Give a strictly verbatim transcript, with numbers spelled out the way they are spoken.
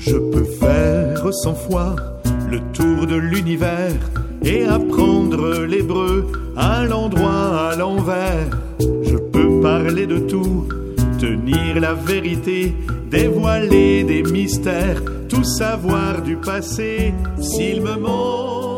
Je peux faire cent fois le tour de l'univers et apprendre l'hébreu à l'endroit, à l'envers. Je peux parler de tout, tenir la vérité, dévoiler des mystères, tout savoir du passé, s'il me manque